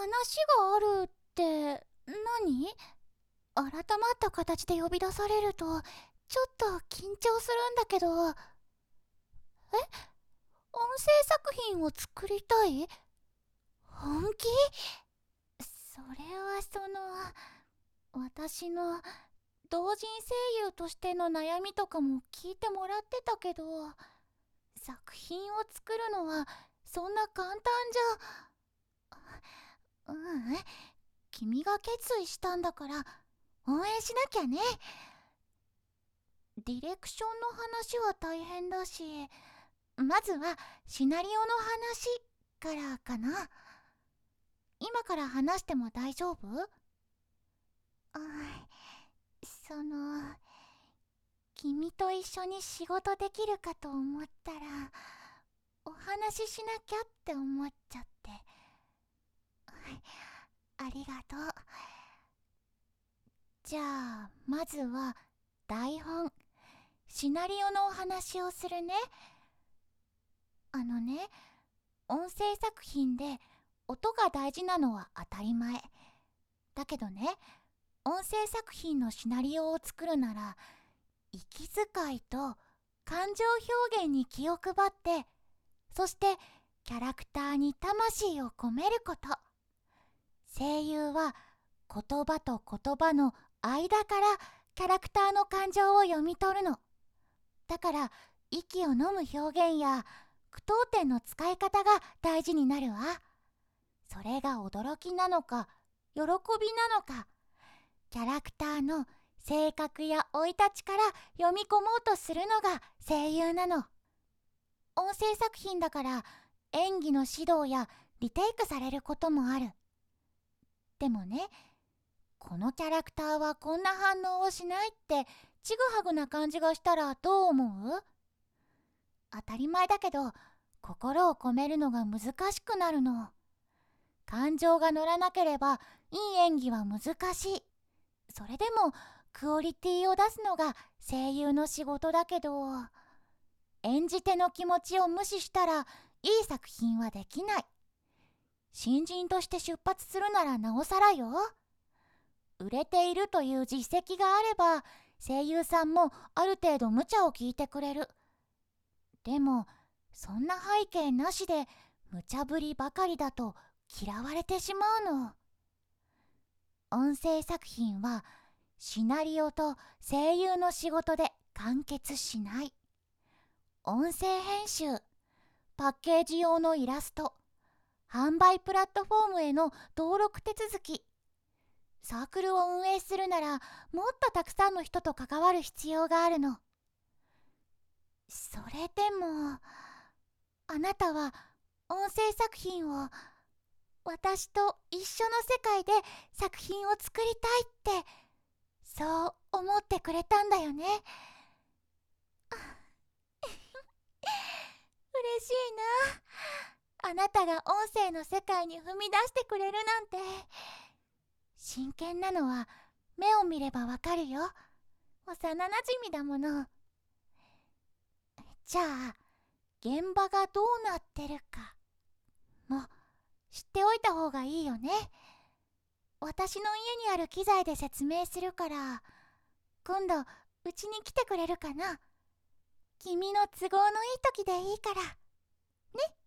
があるって何？改まった形で呼び出されるとちょっと緊張するんだけど。音声作品を作りたい？本気？それは私の同人声優としての悩みとかも聞いてもらってたけど、作品を作るのはそんな簡単じゃ。君が決意したんだから応援しなきゃね。ディレクションの話は大変だし、まずはシナリオの話からかな。今から話しても大丈夫？その君と一緒に仕事できるかと思ったらお話ししなきゃって思っちゃって。ありがとう。じゃあまずは台本、シナリオのお話をするね。音声作品で音が大事なのは当たり前だけどね、音声作品のシナリオを作るなら息遣いと感情表現に気を配って、そしてキャラクターに魂を込めること。声優は言葉と言葉の間からキャラクターの感情を読み取るの。だから息を飲む表現や句読点の使い方が大事になるわ。それが驚きなのか喜びなのか、キャラクターの性格や生い立ちから読み込もうとするのが声優なの。音声作品だから演技の指導やリテイクされることもある。でもね、このキャラクターはこんな反応をしないってちぐはぐな感じがしたらどう思う？当たり前だけど心を込めるのが難しくなるの。感情が乗らなければいい演技は難しい。それでもクオリティを出すのが声優の仕事だけど、演じ手の気持ちを無視したらいい作品はできない。新人として出発するならなおさらよ。売れているという実績があれば声優さんもある程度無茶を聞いてくれる。でもそんな背景なしで無茶ぶりばかりだと嫌われてしまうの。音声作品はシナリオと声優の仕事で完結しない。音声編集、パッケージ用のイラスト、販売プラットフォームへの登録手続き、サークルを運営するならもっとたくさんの人と関わる必要があるの。それでもあなたは音声作品を私と一緒の世界で作品を作りたいってそう思ってくれたんだよね。嬉しいな。あなたが音声の世界に踏み出してくれるなんて。真剣なのは目を見ればわかるよ。幼なじみだもの。じゃあ現場がどうなってるかも知っておいた方がいいよね。私の家にある機材で説明するから今度うちに来てくれるかな。君の都合のいい時でいいからね。